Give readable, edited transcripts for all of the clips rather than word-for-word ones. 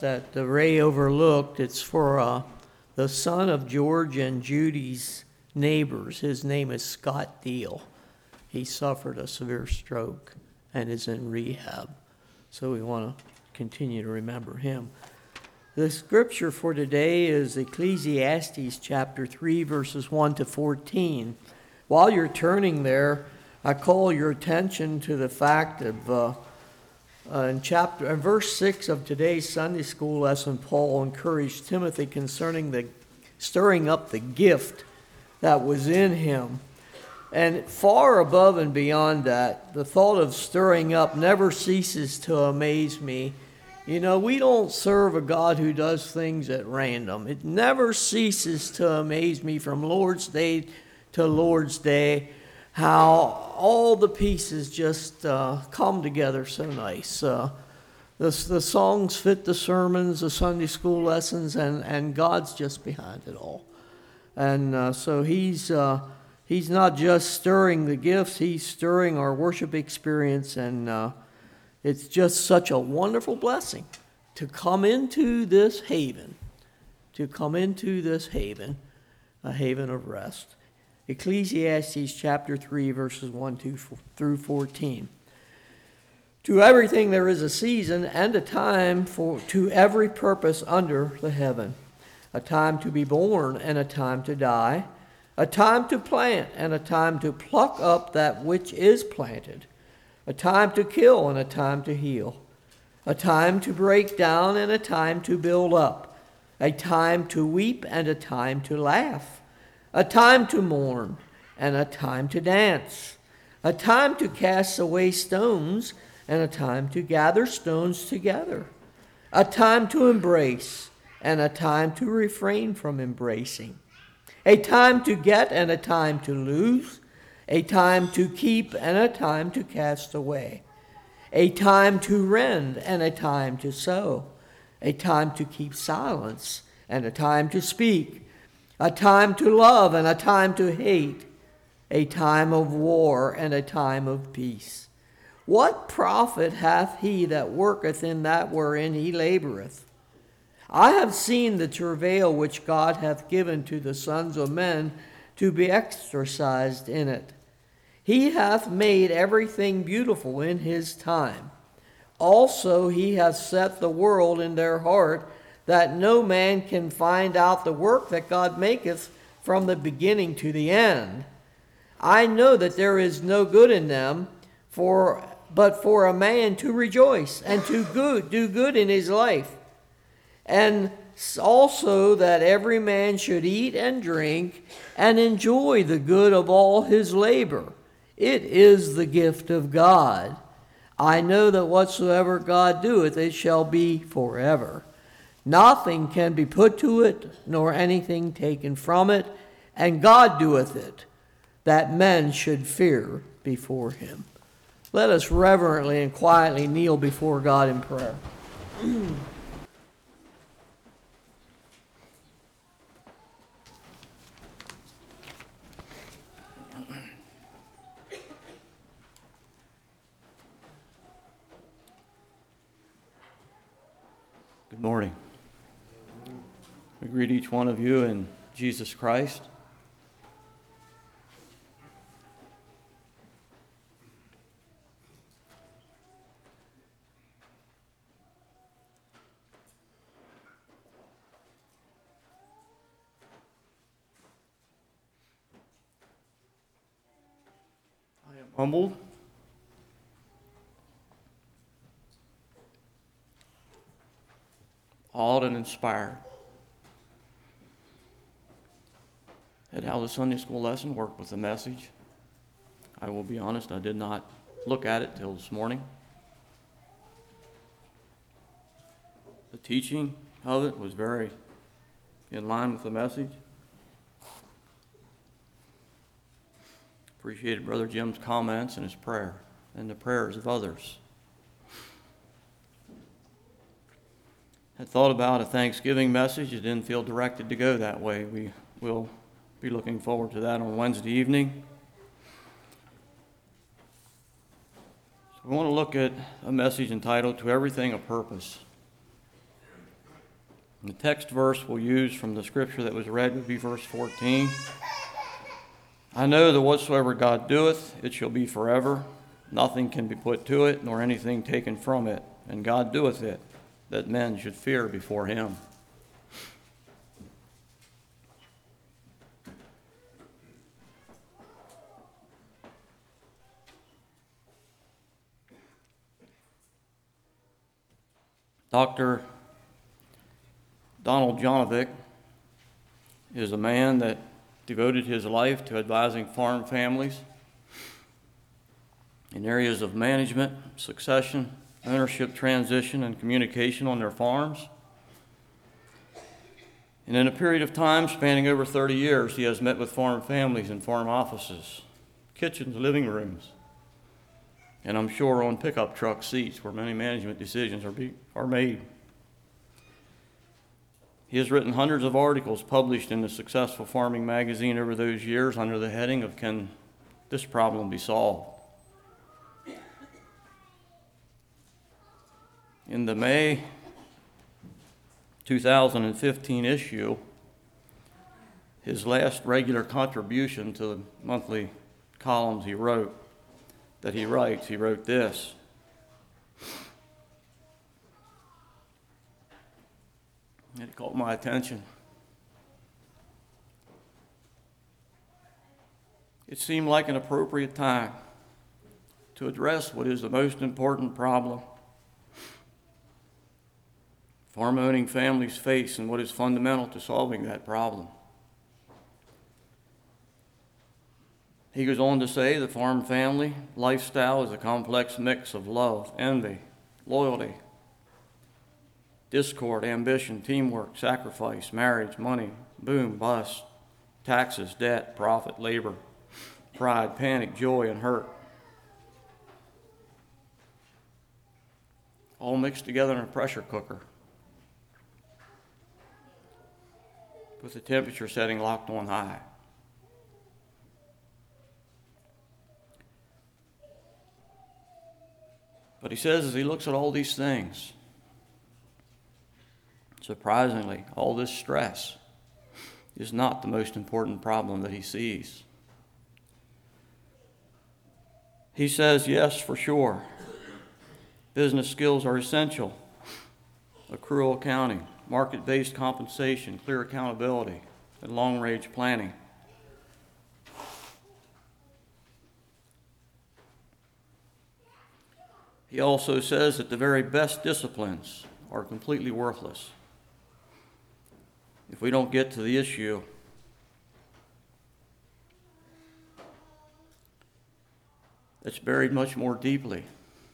that Ray overlooked. It's for the son of George and Judy's neighbors. His name is Scott Deal. He suffered a severe stroke and is in rehab. So we want to continue to remember him. The scripture for today is Ecclesiastes chapter 3, verses 1 to 14. While you're turning there, I call your attention to the fact of in verse 6 of today's Sunday school lesson, Paul encouraged Timothy concerning the stirring up the gift that was in him. And far above and beyond that, the thought of stirring up never ceases to amaze me. You know, we don't serve a God who does things at random. It never ceases to amaze me from Lord's Day to Lord's Day how all the pieces just come together so nice. The songs fit the sermons, the Sunday school lessons, and God's just behind it all. And so He's not just stirring the gifts, He's stirring our worship experience, and it's just such a wonderful blessing to come into this haven, a haven of rest. Ecclesiastes chapter 3, verses 1 through 14. To everything there is a season and a time to every purpose under the heaven. A time to be born and a time to die. A time to plant and a time to pluck up that which is planted. A time to kill and a time to heal. A time to break down and a time to build up. A time to weep and a time to laugh. A time to mourn and a time to dance. A time to cast away stones and a time to gather stones together. A time to embrace and a time to refrain from embracing. A time to get and a time to lose. A time to keep and a time to cast away. A time to rend and a time to sow. A time to keep silence and a time to speak. A time to love and a time to hate. A time of war and a time of peace. What profit hath he that worketh in that wherein he laboureth? I have seen the travail which God hath given to the sons of men to be exercised in it. He hath made everything beautiful in his time. Also he hath set the world in their heart, that no man can find out the work that God maketh from the beginning to the end. I know that there is no good in them, but for a man to rejoice and to do good in his life. And also that every man should eat and drink and enjoy the good of all his labor. It is the gift of God. I know that whatsoever God doeth, it shall be forever. Nothing can be put to it, nor anything taken from it, and God doeth it, that men should fear before him. Let us reverently and quietly kneel before God in prayer. Good morning. I greet each one of you in Jesus Christ. I am humbled awed and inspired at how the Sunday school lesson worked with the message. I will be honest, I did not look at it till this morning. The teaching of it was very in line with the message. Appreciated Brother Jim's comments and his prayer and the prayers of others. Had thought about a Thanksgiving message. It didn't feel directed to go that way. We will be looking forward to that on Wednesday evening. So we want to look at a message entitled, To Everything a Purpose. The text verse we'll use from the scripture that was read would be verse 14. I know that whatsoever God doeth, it shall be forever. Nothing can be put to it, nor anything taken from it. And God doeth it, that men should fear before him. Dr. Donald Jonovic is a man that devoted his life to advising farm families in areas of management, succession, ownership transition, and communication on their farms. And in a period of time spanning over 30 years, he has met with farm families in farm offices, kitchens, living rooms, and I'm sure on pickup truck seats where many management decisions are made. He has written hundreds of articles published in the Successful Farming magazine over those years under the heading of Can This Problem Be Solved? In the May 2015 issue, his last regular contribution to the monthly columns he wrote this: it caught my attention. It seemed like an appropriate time to address what is the most important problem farm-owning families face and what is fundamental to solving that problem. He goes on to say the farm family lifestyle is a complex mix of love, envy, loyalty, discord, ambition, teamwork, sacrifice, marriage, money, boom, bust, taxes, debt, profit, labor, pride, panic, joy, and hurt. All mixed together in a pressure cooker with the temperature setting locked on high. But he says as he looks at all these things, surprisingly, all this stress is not the most important problem that he sees. He says, yes, for sure, business skills are essential. Accrual accounting, market-based compensation, clear accountability, and long-range planning. He also says that the very best disciplines are completely worthless if we don't get to the issue that's buried much more deeply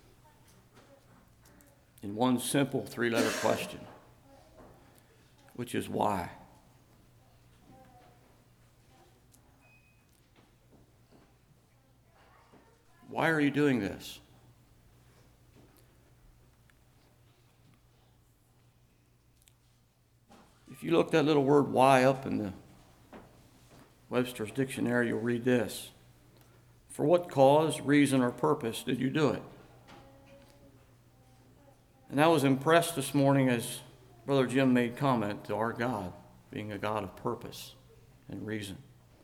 in one simple three-letter question, which is why. Why are you doing this? If you look that little word why up in the Webster's dictionary, you'll read this: for what cause, reason, or purpose did you do it? And I was impressed this morning as Brother Jim made comment to our God being a God of purpose and reason.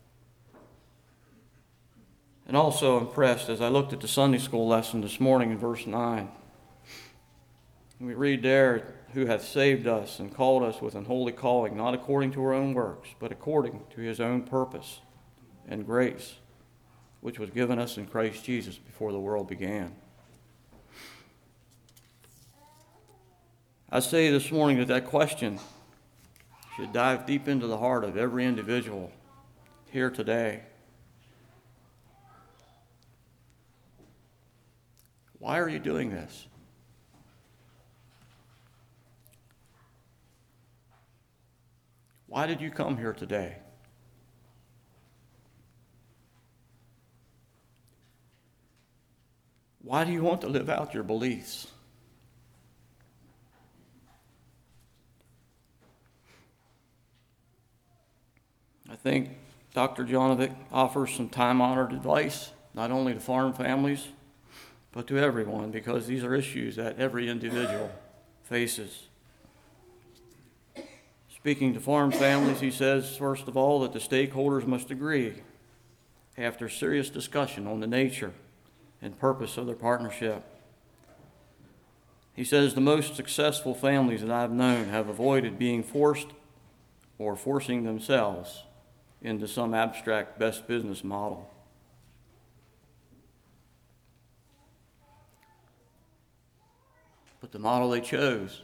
And also impressed as I looked at the Sunday school lesson this morning in verse 9. And we read there, who hath saved us and called us with an holy calling, not according to our own works, but according to his own purpose and grace, which was given us in Christ Jesus before the world began. I say this morning that question should dive deep into the heart of every individual here today. Why are you doing this? Why did you come here today? Why do you want to live out your beliefs? I think Dr. Jonovic offers some time-honored advice, not only to farm families, but to everyone, because these are issues that every individual faces. Speaking to farm families, he says, first of all, that the stakeholders must agree after serious discussion on the nature and purpose of their partnership. He says the most successful families that I've known have avoided being forced or forcing themselves into some abstract best business model. But the model they chose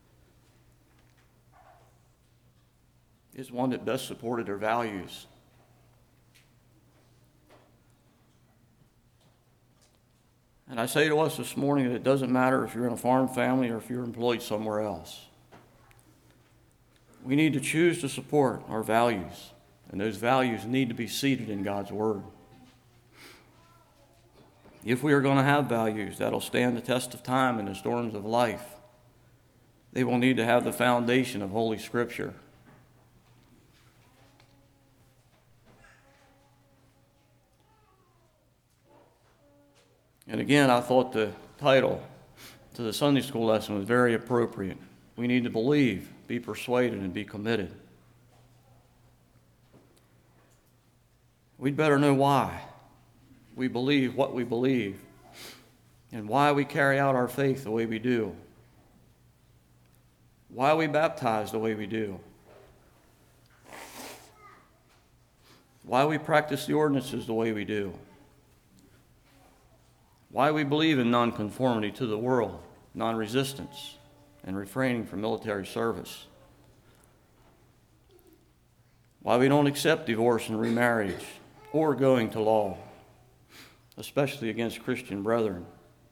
is one that best supported their values. And I say to us this morning that it doesn't matter if you're in a farm family or if you're employed somewhere else. We need to choose to support our values, and those values need to be seated in God's Word. If we are going to have values that'll stand the test of time in the storms of life, they will need to have the foundation of Holy Scripture. And again, I thought the title to the Sunday school lesson was very appropriate. We need to believe, be persuaded, and be committed. We'd better know why we believe what we believe and why we carry out our faith the way we do, why we baptize the way we do, why we practice the ordinances the way we do, why we believe in nonconformity to the world, non-resistance, and refraining from military service, why we don't accept divorce and remarriage or going to law, especially against Christian brethren,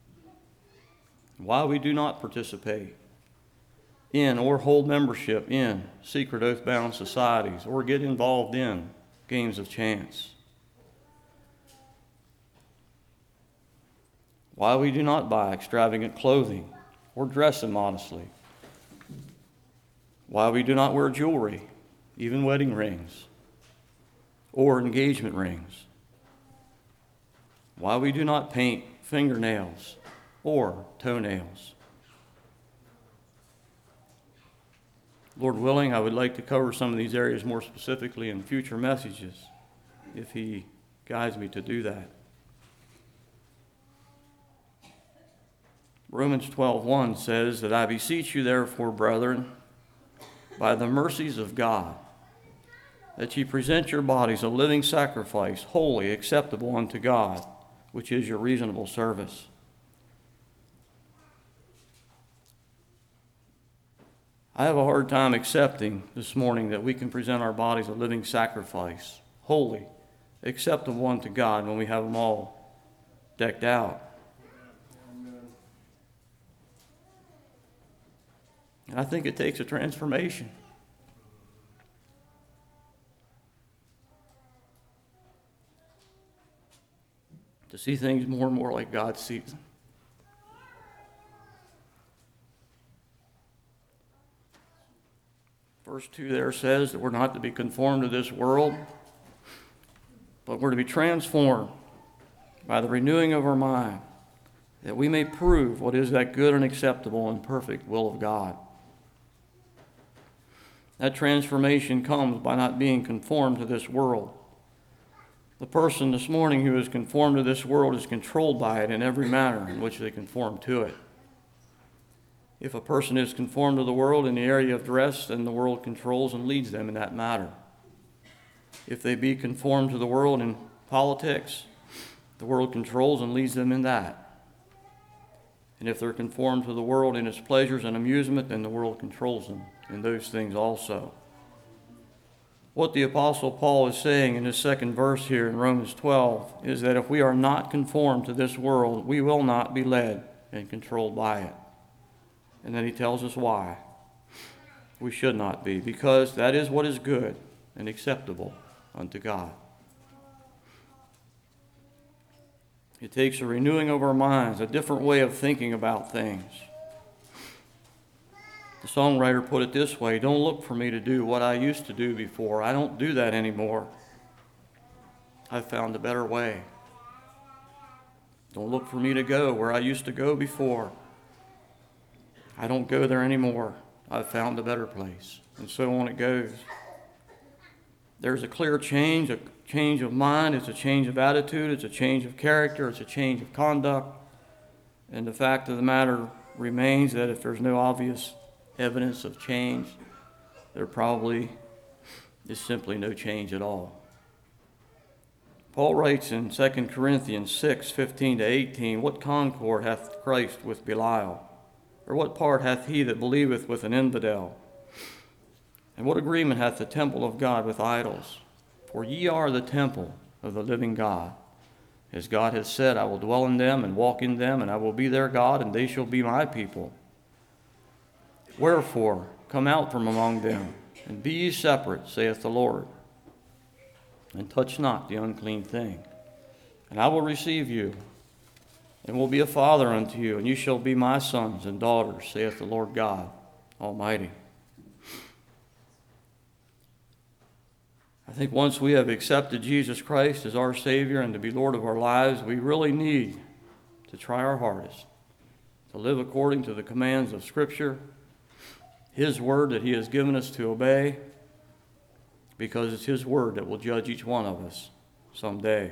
why we do not participate in or hold membership in secret oath-bound societies or get involved in games of chance, why we do not buy extravagant clothing or dress immodestly, why we do not wear jewelry, even wedding rings or engagement rings, why we do not paint fingernails or toenails. Lord willing, I would like to cover some of these areas more specifically in future messages if He guides me to do that. Romans 12:1 says that I beseech you therefore, brethren, by the mercies of God, that ye present your bodies a living sacrifice, holy, acceptable unto God, which is your reasonable service. I have a hard time accepting this morning that we can present our bodies a living sacrifice, holy, acceptable unto God, when we have them all decked out. And I think it takes a transformation. To see things more and more like God sees them. Verse 2 there says that we're not to be conformed to this world, but we're to be transformed by the renewing of our mind, that we may prove what is that good and acceptable and perfect will of God. That transformation comes by not being conformed to this world. The person this morning who is conformed to this world is controlled by it in every manner in which they conform to it. If a person is conformed to the world in the area of dress, then the world controls and leads them in that matter. If they be conformed to the world in politics, the world controls and leads them in that. And if they're conformed to the world in its pleasures and amusement, then the world controls them in those things also. What the Apostle Paul is saying in his second verse here in Romans 12 is that if we are not conformed to this world, we will not be led and controlled by it. And then he tells us why we should not be, because that is what is good and acceptable unto God. It takes a renewing of our minds, a different way of thinking about things. The songwriter put it this way: don't look for me to do what I used to do before. I don't do that anymore. I've found a better way. Don't look for me to go where I used to go before. I don't go there anymore. I've found a better place. And so on it goes. There's a clear change of mind, it's a change of attitude, it's a change of character, it's a change of conduct. And the fact of the matter remains that if there's no obvious evidence of change, there probably is simply no change at all. Paul writes in 2 Corinthians 6:15-18, "What concord hath Christ with Belial? Or what part hath he that believeth with an infidel? And what agreement hath the temple of God with idols? For ye are the temple of the living God. As God hath said, I will dwell in them and walk in them, and I will be their God, and they shall be my people. Wherefore, come out from among them, and be ye separate, saith the Lord, and touch not the unclean thing. And I will receive you, and will be a father unto you, and you shall be my sons and daughters, saith the Lord God Almighty." I think once we have accepted Jesus Christ as our Savior and to be Lord of our lives, we really need to try our hardest to live according to the commands of Scripture, His Word that He has given us to obey, because it's His Word that will judge each one of us someday.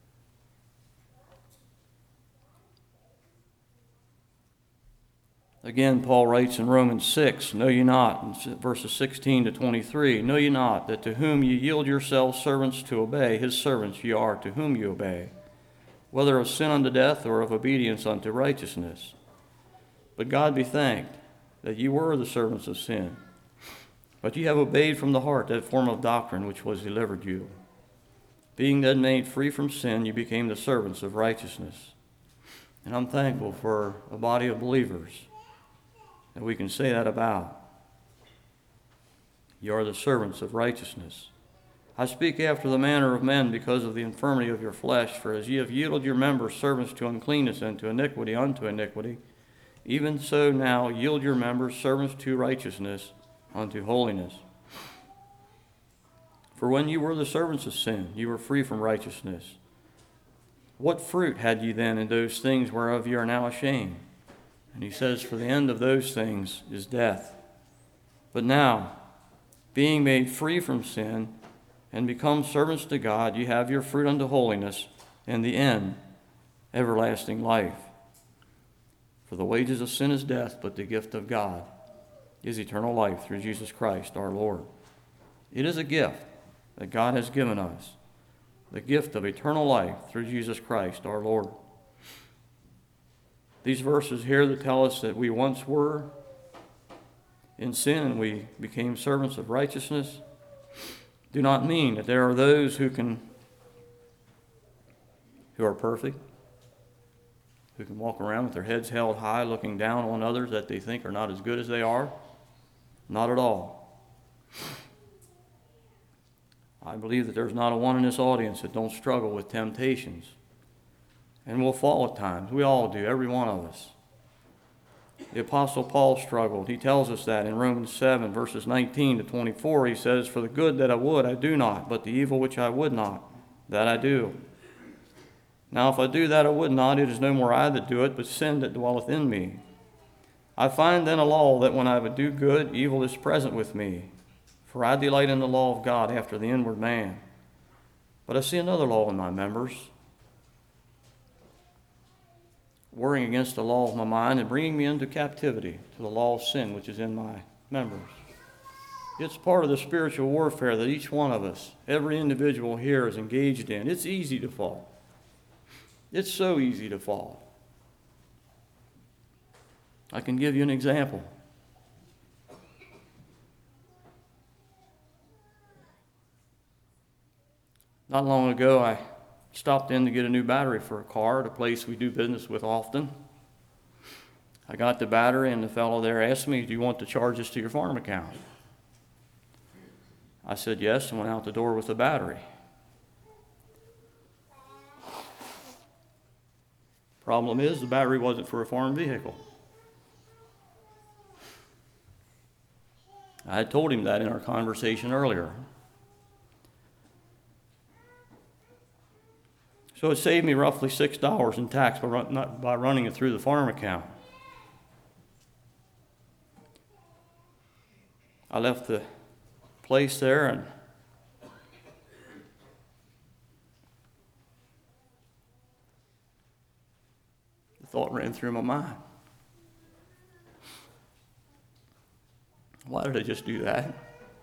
Again, Paul writes in Romans 6, "Know ye not," in verses 16-23, "Know ye not that to whom ye yield yourselves servants to obey, his servants ye are to whom ye obey, whether of sin unto death or of obedience unto righteousness? But God be thanked that ye were the servants of sin, but ye have obeyed from the heart that form of doctrine which was delivered you. Being then made free from sin, ye became the servants of righteousness." And I'm thankful for a body of believers that we can say that about. You are the servants of righteousness. I speak after the manner of men because of the infirmity of your flesh. For as ye have yielded your members servants to uncleanness and to iniquity unto iniquity, even so now yield your members servants to righteousness unto holiness. For when you were the servants of sin, you were free from righteousness. What fruit had ye then in those things whereof ye are now ashamed? And he says, for the end of those things is death. But now, being made free from sin, and become servants to God, ye have your fruit unto holiness, and the end, everlasting life. For the wages of sin is death, but the gift of God is eternal life through Jesus Christ our Lord. It is a gift that God has given us, the gift of eternal life through Jesus Christ our Lord. These verses here that tell us that we once were in sin and we became servants of righteousness do not mean that there are those who are perfect, who can walk around with their heads held high looking down on others that they think are not as good as they are. Not at all. I believe that there's not a one in this audience that don't struggle with temptations. And we'll fall at times. We all do, every one of us. The Apostle Paul struggled. He tells us that in Romans 7, verses 19-24. He says, for the good that I would, I do not, but the evil which I would not, that I do. Now if I do that I would not, it is no more I that do it, but sin that dwelleth in me. I find then a law that when I would do good, evil is present with me. For I delight in the law of God after the inward man. But I see another law in my members, warring against the law of my mind and bringing me into captivity to the law of sin which is in my members. It's part of the spiritual warfare that each one of us, every individual here, is engaged in. It's easy to fall. It's so easy to fall. I can give you an example. Not long ago, I stopped in to get a new battery for a car at a place we do business with often. I got the battery, and the fellow there asked me, do you want to charge this to your farm account? I said yes, and went out the door with the battery. Problem is, the battery wasn't for a farm vehicle. I had told him that in our conversation earlier. So it saved me roughly $6 in tax by running it through the farm account. I left the place there, and the thought ran through my mind. Why did I just do that?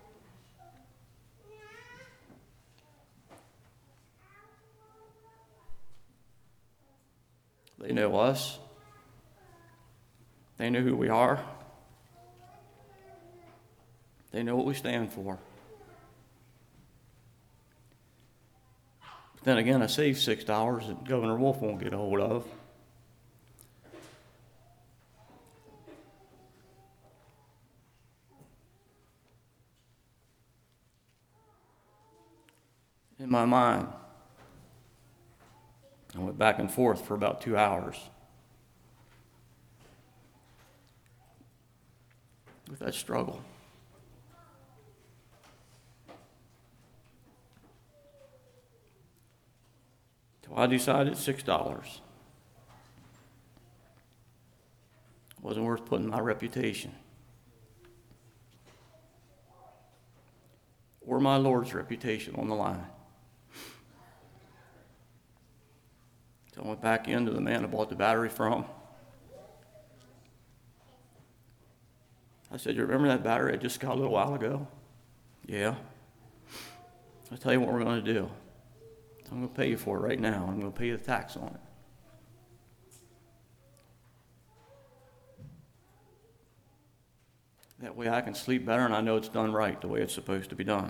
They know us. They know who we are. They know what we stand for. But then again, I saved $6 that Governor Wolf won't get a hold of. In my mind, I went back and forth for about 2 hours with that struggle. Till I decided $6 wasn't worth putting my reputation or my Lord's reputation on the line. So I went back into the man I bought the battery from. I said, "You remember that battery I just got a little while ago?" "Yeah." "I'll tell you what we're going to do. I'm going to pay you for it right now. I'm going to pay you the tax on it." That way I can sleep better and I know it's done right the way it's supposed to be done.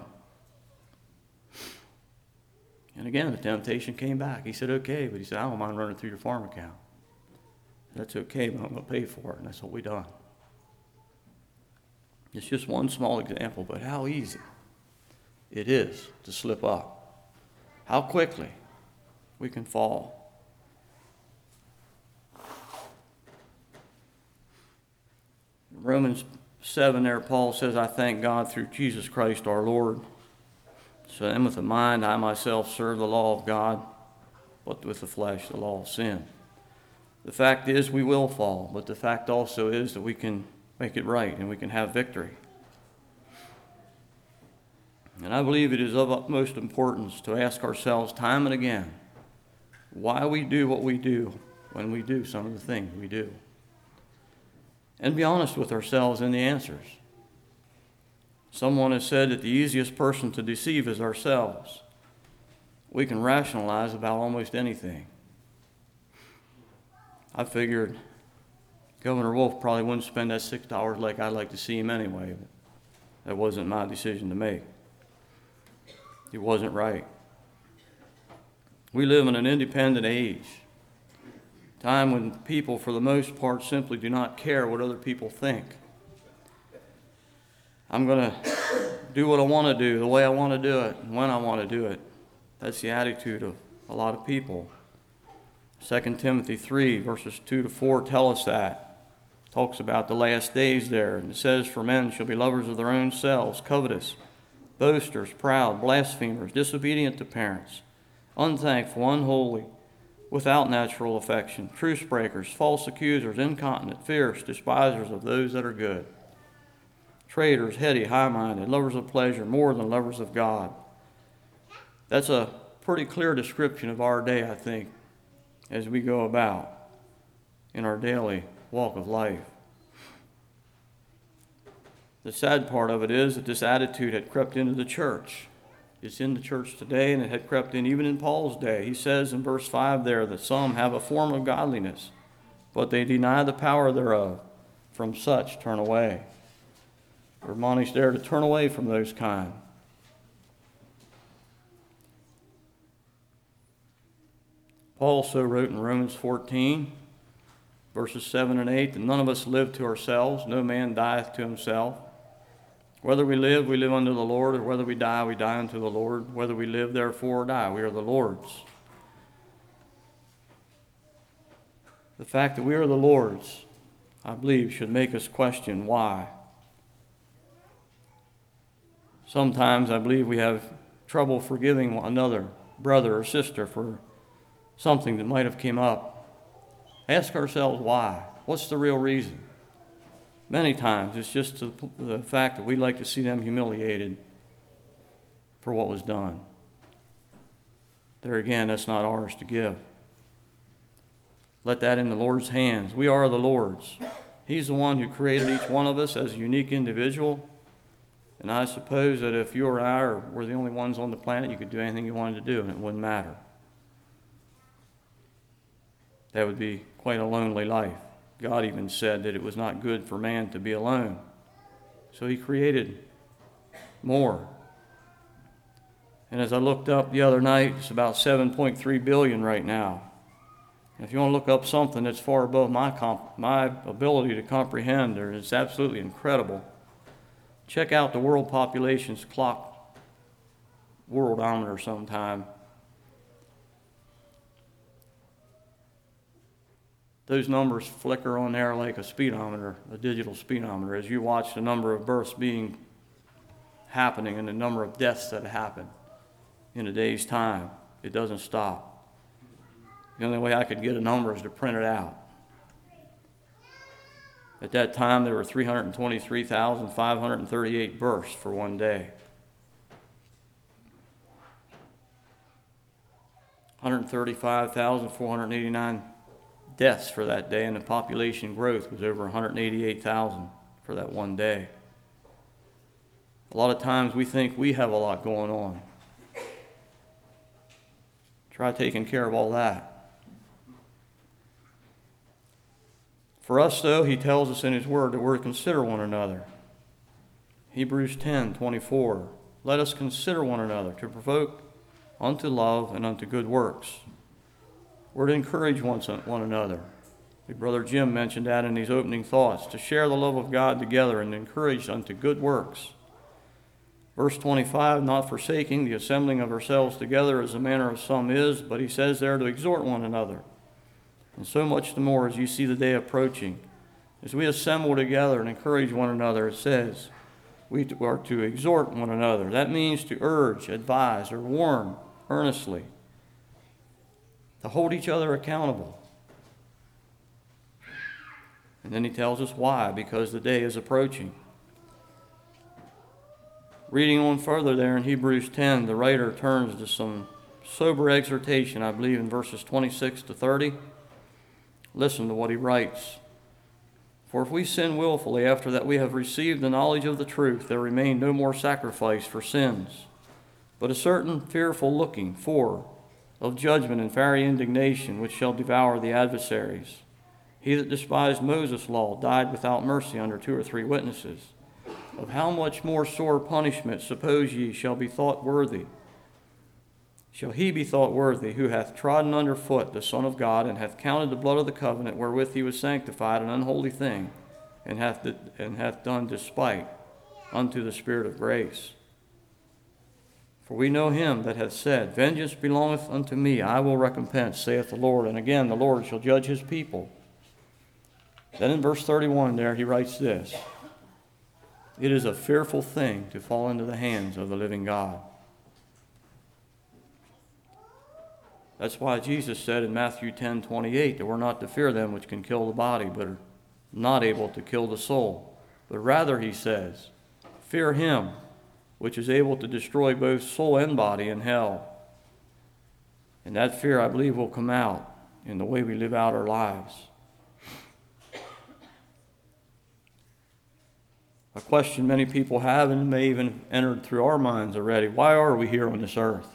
And again, the temptation came back. He said, "Okay," but he said, "I don't mind running through your farm account." "That's okay, but I'm going to pay for it," and that's what we done. It's just one small example, but how easy it is to slip up. How quickly we can fall. In Romans 7 there, Paul says, "I thank God through Jesus Christ our Lord. So then with the mind I myself serve the law of God, but with the flesh the law of sin." The fact is we will fall, but the fact also is that we can make it right and we can have victory. And I believe it is of utmost importance to ask ourselves time and again why we do what we do when we do some of the things we do. And be honest with ourselves in the answers. Someone has said that the easiest person to deceive is ourselves. We can rationalize about almost anything. I figured Governor Wolf probably wouldn't spend that $6 like I'd like to see him anyway, but that wasn't my decision to make. He wasn't right. We live in an independent age, time when people, for the most part, simply do not care what other people think. I'm going to do what I want to do, the way I want to do it, and when I want to do it. That's the attitude of a lot of people. 2 Timothy 3, verses 2 to 4 tell us that. It talks about the last days there. And it says, "For men shall be lovers of their own selves, covetous, boasters, proud, blasphemers, disobedient to parents, unthankful, unholy, without natural affection, truce breakers, false accusers, incontinent, fierce, despisers of those that are good, traitors, heady, high-minded, lovers of pleasure more than lovers of God." That's a pretty clear description of our day, I think, as we go about in our daily walk of life. The sad part of it is that this attitude had crept into the church. It's in the church today, and it had crept in even in Paul's day. He says in verse 5 there that some have a form of godliness, but they deny the power thereof. From such turn away. We're admonished there to turn away from those kind. Paul also wrote in Romans 14, verses 7 and 8, that none of us live to ourselves, no man dieth to himself. Whether we live unto the Lord, or whether we die unto the Lord. Whether we live, therefore, or die, we are the Lord's. The fact that we are the Lord's, I believe, should make us question why. Sometimes I believe we have trouble forgiving one another, brother or sister, for something that might have come up. Ask ourselves why. What's the real reason? Many times it's just the fact that we like to see them humiliated for what was done. There again, that's not ours to give. Let that in the Lord's hands. We are the Lord's. He's the one who created each one of us as a unique individual. And I suppose that if you or I were the only ones on the planet, you could do anything you wanted to do and it wouldn't matter. That would be quite a lonely life. God even said that it was not good for man to be alone. So he created more. And as I looked up the other night, it's about 7.3 billion right now. If you want to look up something that's far above my ability to comprehend, or it's absolutely incredible, check out the world population's clock worldometer sometime. Those numbers flicker on there like a speedometer, a digital speedometer, as you watch the number of births happening and the number of deaths that happen in a day's time. It doesn't stop. The only way I could get a number is to print it out. At that time, there were 323,538 births for one day. 135,489 deaths for that day, and the population growth was over 188,000 for that one day. A lot of times we think we have a lot going on. Try taking care of all that. For us, though, he tells us in his word that we're to consider one another. Hebrews 10:24. Let us consider one another to provoke unto love and unto good works. We're to encourage one another. Brother Jim mentioned that in his opening thoughts, to share the love of God together and encourage unto good works. Verse 25, not forsaking the assembling of ourselves together as the manner of some is, but he says there to exhort one another. And so much the more as you see the day approaching. As we assemble together and encourage one another, it says we are to exhort one another. That means to urge, advise, or warn earnestly. To hold each other accountable. And then he tells us why, because the day is approaching. Reading on further there in Hebrews 10, the writer turns to some sober exhortation, I believe, in verses 26 to 30. Listen to what he writes. For if we sin willfully after that we have received the knowledge of the truth, there remain no more sacrifice for sins, but a certain fearful looking for of judgment and fiery indignation, which shall devour the adversaries. He that despised Moses' law died without mercy under 2 or 3 witnesses. Of how much more sore punishment, suppose ye, shall he be thought worthy, who hath trodden under foot the Son of God, and hath counted the blood of the covenant wherewith he was sanctified an unholy thing, and hath done despite unto the Spirit of grace? For we know him that hath said, Vengeance belongeth unto me, I will recompense, saith the Lord. And again, the Lord shall judge his people. Then in verse 31 there, he writes this. It is a fearful thing to fall into the hands of the living God. That's why Jesus said in Matthew 10:28 that we're not to fear them which can kill the body, but are not able to kill the soul. But rather, he says, fear him which is able to destroy both soul and body in hell. And that fear, I believe, will come out in the way we live out our lives. A question many people have, and may even entered through our minds already. Why are we here on this earth?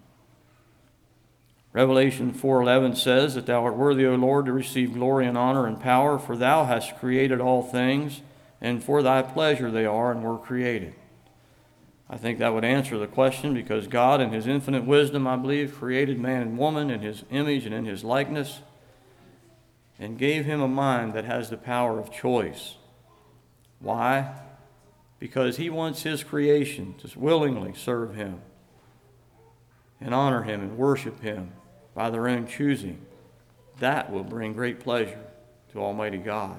Revelation 4:11 says that thou art worthy, O Lord, to receive glory and honor and power, for thou hast created all things, and for thy pleasure they are and were created. I think that would answer the question, because God in his infinite wisdom, I believe, created man and woman in his image and in his likeness, and gave him a mind that has the power of choice. Why? Because he wants his creation to willingly serve him and honor him and worship him by their own choosing. That will bring great pleasure to Almighty God.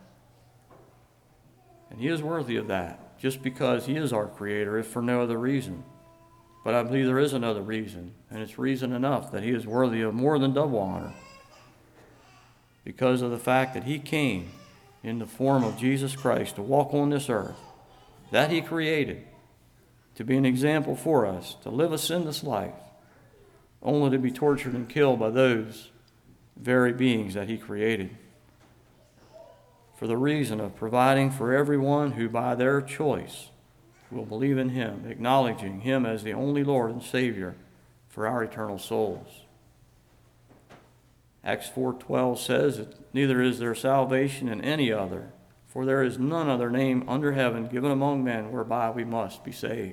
And he is worthy of that, just because he is our creator, if for no other reason. But I believe there is another reason, and it's reason enough that he is worthy of more than double honor, because of the fact that he came in the form of Jesus Christ to walk on this earth that he created, to be an example for us, to live a sinless life, only to be tortured and killed by those very beings that he created, for the reason of providing for everyone who by their choice will believe in him, acknowledging him as the only Lord and Savior for our eternal souls. Acts 4:12 says that neither is there salvation in any other, for there is none other name under heaven given among men whereby we must be saved.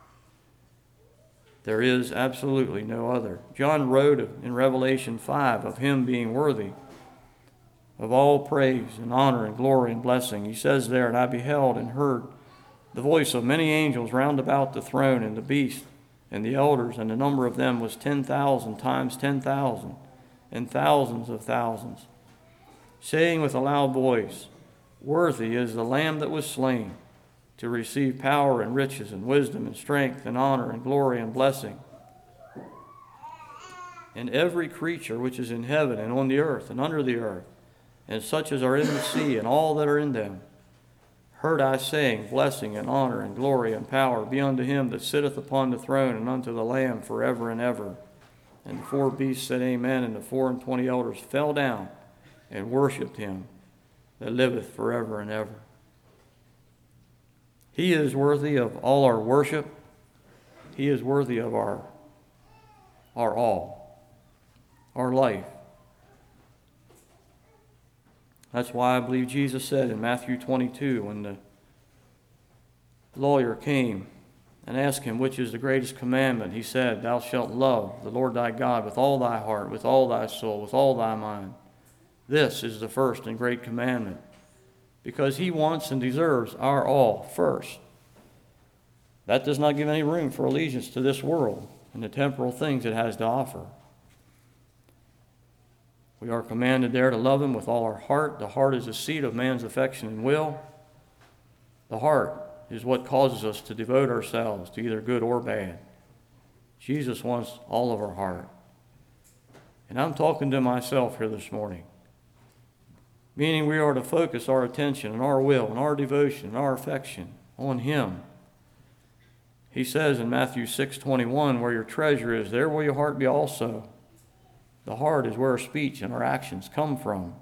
There is absolutely no other. John wrote in Revelation 5 of him being worthy of all praise and honor and glory and blessing. He says there, "And I beheld and heard the voice of many angels round about the throne and the beast and the elders, and the number of them was 10,000 times 10,000, and thousands of thousands, saying with a loud voice, Worthy is the Lamb that was slain, to receive power and riches and wisdom and strength and honor and glory and blessing. And every creature which is in heaven and on the earth and under the earth, and such as are in the sea and all that are in them, heard I saying, Blessing and honor and glory and power be unto him that sitteth upon the throne and unto the Lamb forever and ever. And the four beasts said, Amen, and the 24 elders fell down and worshipped him that liveth forever and ever." He is worthy of all our worship. He is worthy of our all, our life. That's why I believe Jesus said in Matthew 22, when the lawyer came and asked him, which is the greatest commandment, he said, Thou shalt love the Lord thy God with all thy heart, with all thy soul, with all thy mind. This is the first and great commandment, because he wants and deserves our all first. That does not give any room for allegiance to this world and the temporal things it has to offer. We are commanded there to love him with all our heart. The heart is the seat of man's affection and will. The heart is what causes us to devote ourselves to either good or bad. Jesus wants all of our heart. And I'm talking to myself here this morning, meaning we are to focus our attention and our will and our devotion and our affection on him. He says in Matthew 6:21, where your treasure is, there will your heart be also. The heart is where our speech and our actions come from.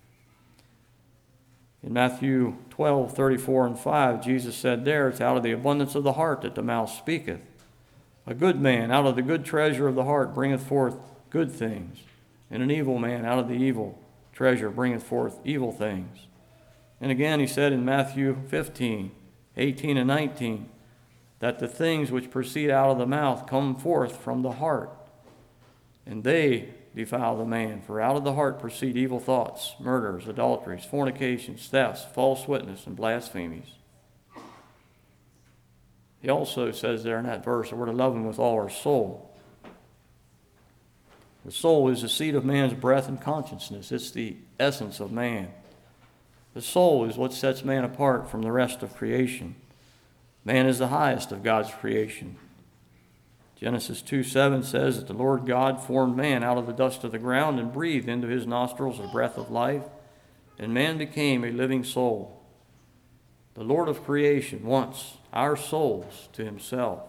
In Matthew 12:34 and 5, Jesus said there, it's out of the abundance of the heart that the mouth speaketh. A good man out of the good treasure of the heart bringeth forth good things, and an evil man out of the evil treasure bringeth forth evil things. And again he said in Matthew 15:18 and 19, that the things which proceed out of the mouth come forth from the heart, and they defile the man. For out of the heart proceed evil thoughts, murders, adulteries, fornications, thefts, false witness, and blasphemies. He also says there in that verse that we're to love him with all our soul. The soul is the seat of man's breath and consciousness. It's the essence of man. The soul is what sets man apart from the rest of creation. Man is the highest of God's creation. Genesis 2:7 says that the Lord God formed man out of the dust of the ground and breathed into his nostrils the breath of life, and man became a living soul. The Lord of creation wants our souls to himself.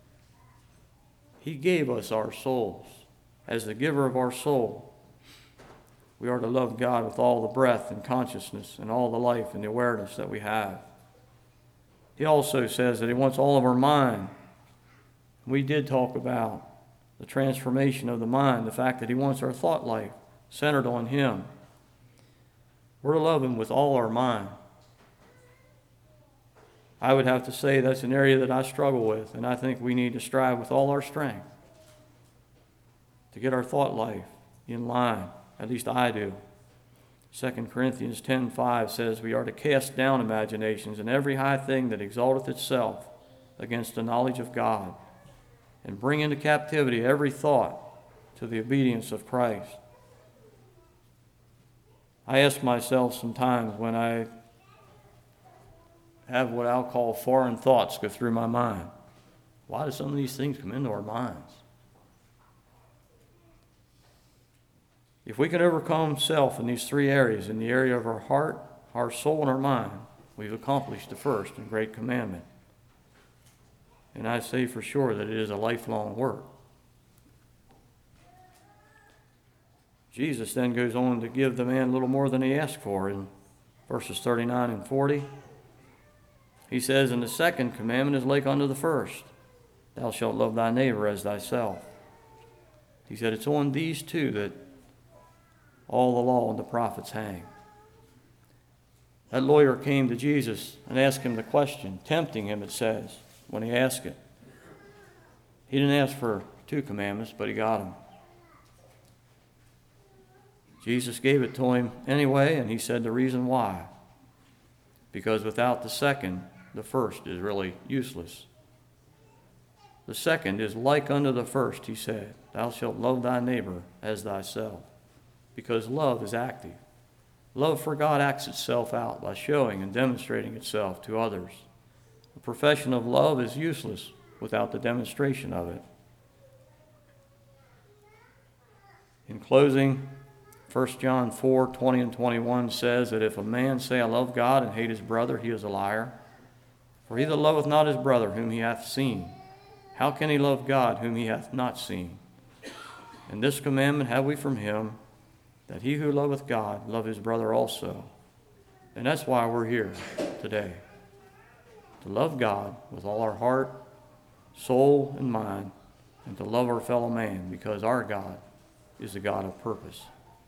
He gave us our souls. As the giver of our soul, we are to love God with all the breath and consciousness and all the life and the awareness that we have. He also says that he wants all of our mind. We did talk about the transformation of the mind, the fact that he wants our thought life centered on him. We're to love him with all our mind. I would have to say that's an area that I struggle with, and I think we need to strive with all our strength to get our thought life in line. At least I do. 2 Corinthians 10:5 says we are to cast down imaginations and every high thing that exalteth itself against the knowledge of God, and bring into captivity every thought to the obedience of Christ. I ask myself sometimes when I have what I'll call foreign thoughts go through my mind, why do some of these things come into our minds? If we can overcome self in these three areas, in the area of our heart, our soul, and our mind, we've accomplished the first and great commandment. And I say for sure that it is a lifelong work. Jesus then goes on to give the man a little more than he asked for in verses 39 and 40. He says, and the second commandment is like unto the first. Thou shalt love thy neighbor as thyself. He said it's on these two that all the law and the prophets hang. That lawyer came to Jesus and asked him the question, tempting him, it says, when he asked it. He didn't ask for 2 commandments, but he got them. Jesus gave it to him anyway, and he said the reason why. Because without the second, the first is really useless. The second is like unto the first, he said, thou shalt love thy neighbor as thyself. Because love is active. Love for God acts itself out by showing and demonstrating itself to others. The profession of love is useless without the demonstration of it. In closing, 1 John 4:20 and 21 says that if a man say, I love God, and hate his brother, he is a liar. For he that loveth not his brother whom he hath seen, how can he love God whom he hath not seen? And this commandment have we from him, that he who loveth God love his brother also. And that's why we're here today. To love God with all our heart, soul, and mind, and to love our fellow man, because our God is a God of purpose.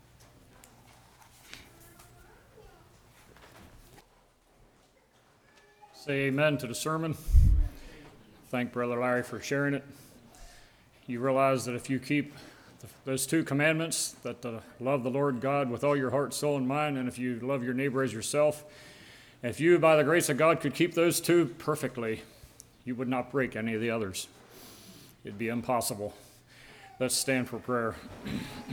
Say amen to the sermon. Thank Brother Larry for sharing it. You realize that if you keep those 2 commandments, that love the Lord God with all your heart, soul, and mind, and if you love your neighbor as yourself, if you, by the grace of God, could keep those 2 perfectly, you would not break any of the others. It'd be impossible. Let's stand for prayer.